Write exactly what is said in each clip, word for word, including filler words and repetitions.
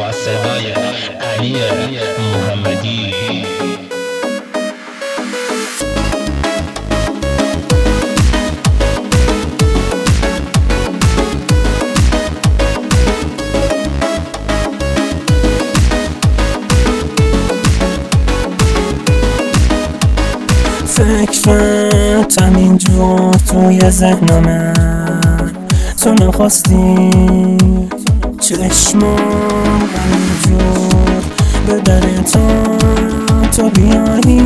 با صدای علی محمدی. فکرت همینجور توی ذهنمه، تو نخواستی چشمام همینجور به در تو تو بیایی.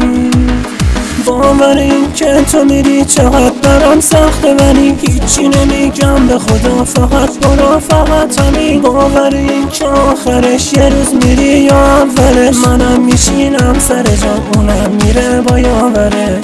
باور این که تو میری چقدر برام سخته، ولی هیچی نمیگم به خدا، فقط برو فقط همین. باور این که آخرش یه روز میری یا اولش، منم میشینم سر جا اونم میره با یاورش.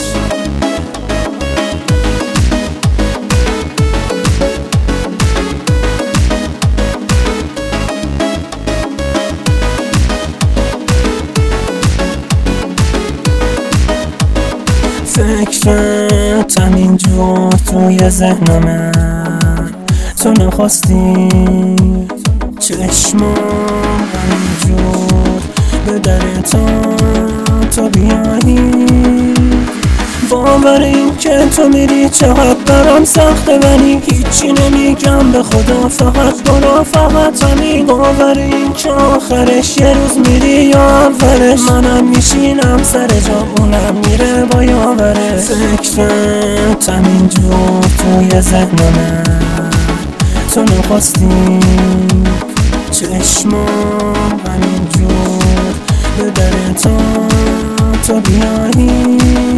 فکرت همینجور توی ذهنمه، تو نخواستی چشمام همینجور به در تو تو بیایی. باور این که تو میری چقدر برام سخته، ولی هیچی نمیگم به خدا، فقط برو فقط همین. باور این که آخرش یه روز میری یا اولش، منم میشینم سر جا اونم میره با یاورش. فکرت همینجور توی ذهنمه، تو نخواستی چشمام همینجور به در تو تو بیایی.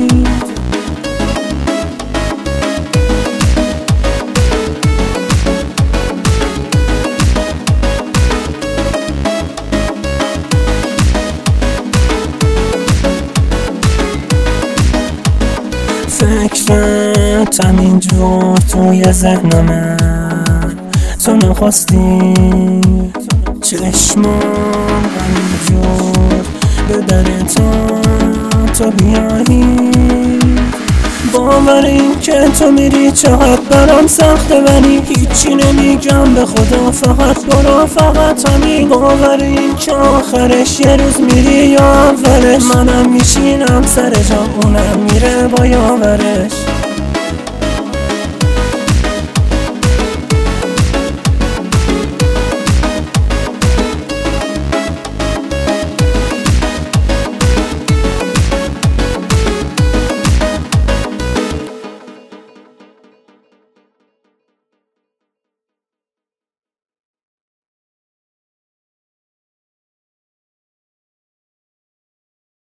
فکرت همینجور توی ذهنمه، تو نخواستی چشمام همینجور به در تو تو بیایی. باور این که تو میری چقدر برام سخته، ولی هیچی نمیگم به خدا، فقط برو فقط همین. باور این که آخرش یه روز میری یا اولش، منم میشینم سر جا اونم میره با یاورش.